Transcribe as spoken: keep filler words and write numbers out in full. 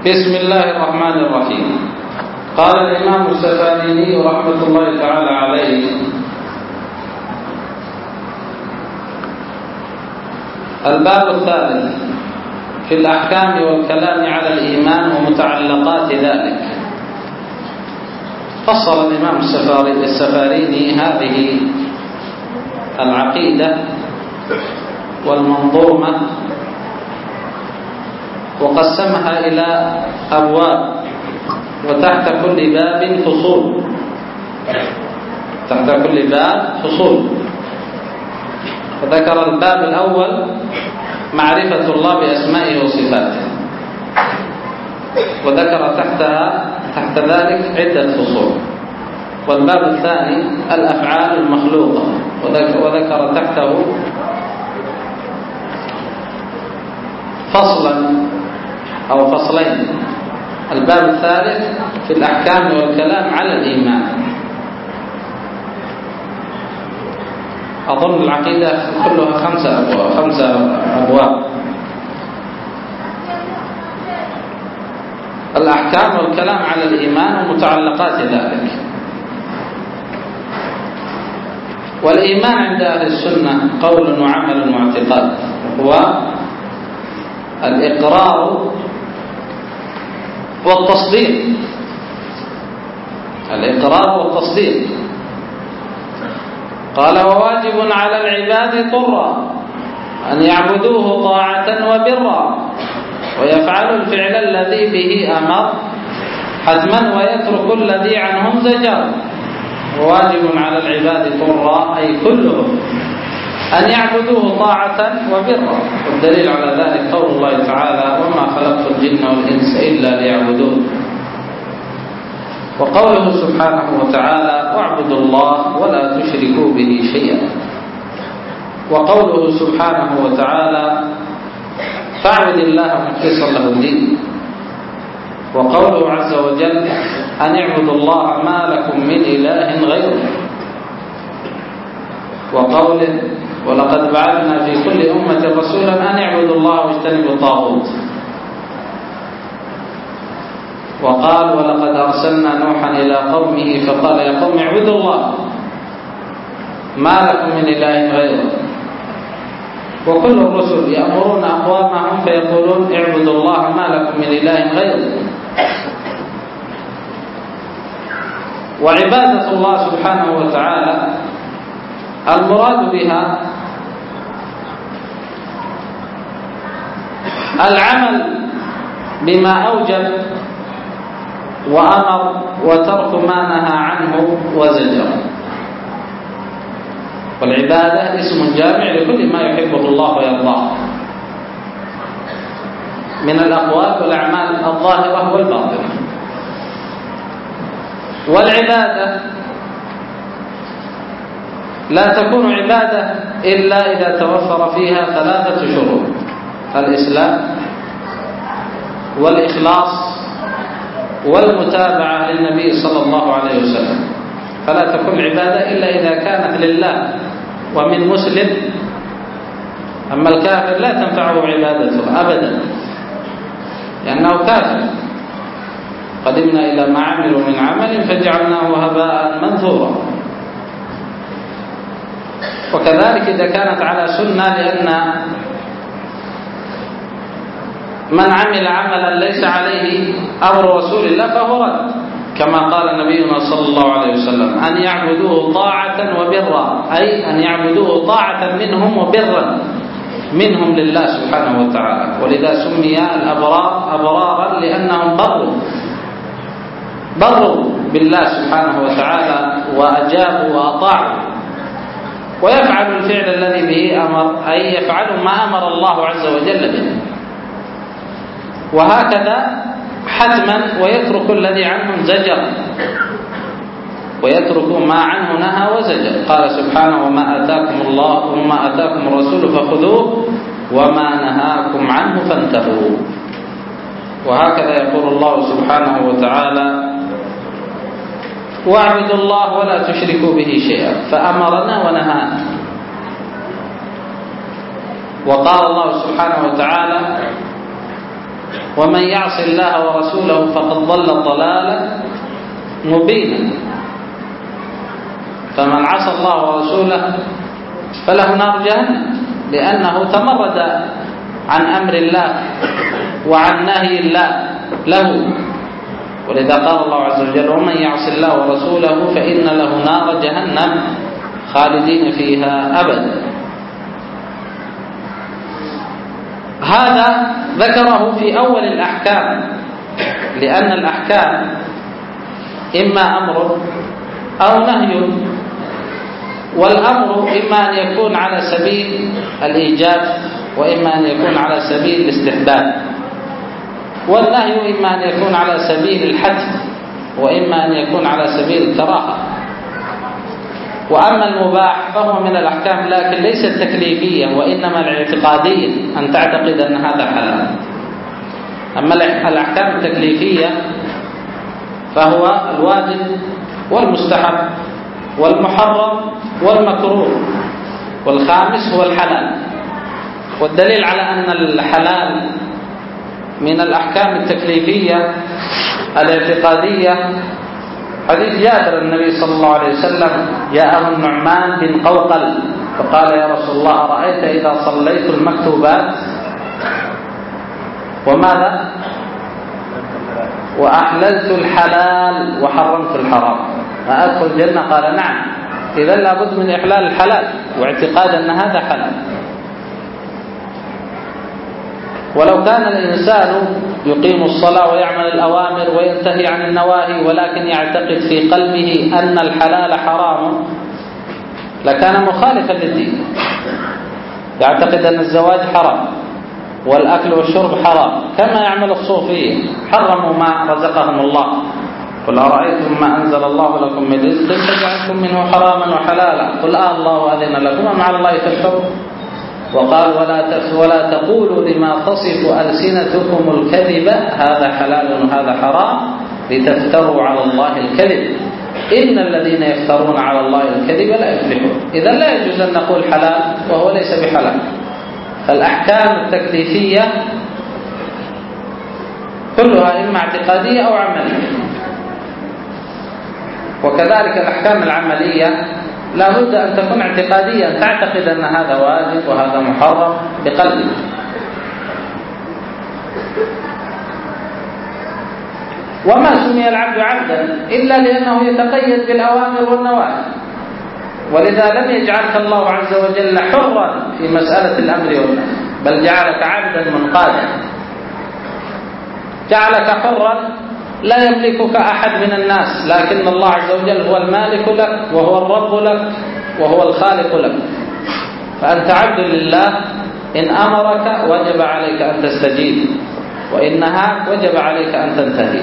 بسم الله الرحمن الرحيم. قال الإمام السفاريني رحمة الله تعالى عليه: الباب الثالث في الأحكام والكلام على الإيمان ومتعلقات ذلك. فصل الإمام السفاريني هذه العقيدة والمنظومة وقسمها إلى أبواب، وتحت كل باب فصول، تحت كل باب فصول. فذكر الباب الأول معرفة الله بأسمائه وصفاته، وذكر تحتها تحت ذلك عدة فصول. والباب الثاني الأفعال المخلوقة، وذكر تحته فصلا أو فصلين. الباب الثالث في الأحكام والكلام على الإيمان. أظن العقيدة كلها خمسة أبواب خمسة أبواب الأحكام والكلام على الإيمان ومتعلقات ذلك. والإيمان عند أهل السنة قول وعمل واعتقاد، هو الإقرار والتصديق. الإقرار والتصديق. قال: وواجب على العباد طرا أن يعبدوه طاعة وبرا ويفعلوا الفعل الذي به أمر حتما ويترك الذي عنهم زجر. وواجب على العباد طرا أي كلهم أن يعبدوه طاعة وبرا. والدليل على ذلك قول الله تعالى: وما خلقت الجن والإنس إلا ليعبدون. وقوله سبحانه وتعالى: واعبدوا الله ولا تشركوا به شيئا. وقوله سبحانه وتعالى: فاعبد الله مخلصا له الدين. وقوله عز وجل: أن اعبدوا الله ما لكم من إله غيره. وقوله: ولقد بعثنا في كل أمة رسولا أن اعبدوا الله واجتنبوا الطاغوت. وقال: ولقد أرسلنا نوحا إلى قومه فقال: يا قوم اعبدوا الله ما لكم من إله غيره. وكل الرسل يأمرون أقوامهم فيقولون: اعبدوا الله ما لكم من إله غيره. وعبادة الله سبحانه وتعالى المراد بها العمل بما أوجب وأمر وترك ما نهى عنه وزجر. والعبادة اسم جامع لكل ما يحبه الله ويرضاه من الأقوال والأعمال الظاهرة والباطنة. والعبادة لا تكون عبادة إلا إذا توفر فيها ثلاثة شروط: الإسلام والإخلاص والمتابعة للنبي صلى الله عليه وسلم. فلا تكون عبادة إلا إذا كانت لله ومن مسلم. أما الكافر لا تنفعه عبادته أبدا، لأنه كافر. قدمنا إلى ما عملوا من عمل فجعلناه هباء منثورا. وكذلك إذا كانت على سنة، لأن من عمل عملا ليس عليه أمر رسول الله فهو رد، كما قال نبينا صلى الله عليه وسلم: أن يعبدوه طاعة وبرا، أي أن يعبدوه طاعة منهم وبرا منهم لله سبحانه وتعالى. ولذا سمي الأبرار أبرارا لأنهم بروا بروا بالله سبحانه وتعالى وأجابوا وأطاعوا، ويفعلوا الفعل الذي به أمر، أي يفعلوا ما أمر الله عز وجل به. وهكذا حتما ويترك الذي عنه زجر، ويترك ما عنه نهى وزجر. قال سبحانه: وما آتاكم الله وما آتاكم الرسول فخذوه وما نهاكم عنه فانتهوا. وهكذا يقول الله سبحانه وتعالى: واعبدوا الله ولا تشركوا به شيئا، فأمرنا ونهانا. وقال الله سبحانه وتعالى: ومن يعص الله ورسوله فقد ضل ضلالا مبينا. فمن عصى الله ورسوله فله نار جهنم، لأنه تمرد عن أمر الله وعن نهي الله له. ولذا قال الله عز وجل: ومن يعص الله ورسوله فإن له نار جهنم خالدين فيها أبدا. هذا ذكره في أول الأحكام، لأن الأحكام إما أمر أو نهي، والأمر إما أن يكون على سبيل الإيجاب وإما أن يكون على سبيل الاستحباب، والنهي إما أن يكون على سبيل الحتم وإما أن يكون على سبيل الكراهة. وأما المباح فهو من الأحكام لكن ليست تكليفية وإنما الاعتقادية، أن تعتقد أن هذا حلال. أما الأحكام التكليفية فهو الواجب والمستحب والمحرم والمكروه، والخامس هو الحلال. والدليل على أن الحلال من الأحكام التكليفية الاعتقادية حديث جابر النبي صلى الله عليه وسلم: جاءه النعمان بن قوقل فقال: يا رسول الله، أرأيت إذا صليت المكتوبات وماذا وأحللت الحلال وحرمت الحرام أدخل الجنة؟ قال: نعم. إذا لابد من إحلال الحلال واعتقاد أن هذا حلال. ولو كان الإنسان يقيم الصلاة ويعمل الأوامر وينتهي عن النواهي ولكن يعتقد في قلبه أن الحلال حرام لكان مخالفا للدين. يعتقد أن الزواج حرام والأكل والشرب حرام، كما يعمل الصوفية: حرموا ما رزقهم الله، قل أرأيتم ما أنزل الله لكم من رزق فجعلتم منه حراما وحلالا، قل آه الله أذن لكم ومع الله تشركون. وقال: ولا ولا تقولوا لما تصف ألسنتكم الكذب هذا حلال وهذا حرام لتفتروا على الله الكذب إن الذين يفترون على الله الكذب لا يفلحون. إذا لا يجوز أن نقول حلال وهو ليس بحلال. فالأحكام التكليفية كلها إما اعتقادية أو عملية، وكذلك الأحكام العملية لا بد أن تكون اعتقادية، تعتقد أن هذا واجب وهذا محرم بقلبك. وما سمي العبد عبدا إلا لأنه يتقيد بالأوامر والنواهي، ولذا لم يجعلك الله عز وجل حرا في مسألة الأمر والنهي، بل جعلك عبدا منقادا، جعلك حرا لا يملكك أحد من الناس، لكن الله عز وجل هو المالك لك وهو الرب لك وهو الخالق لك. فأنت عبد لله، إن أمرك وجب عليك أن تستجيب، وإن نهاك وجب عليك أن تنتهي.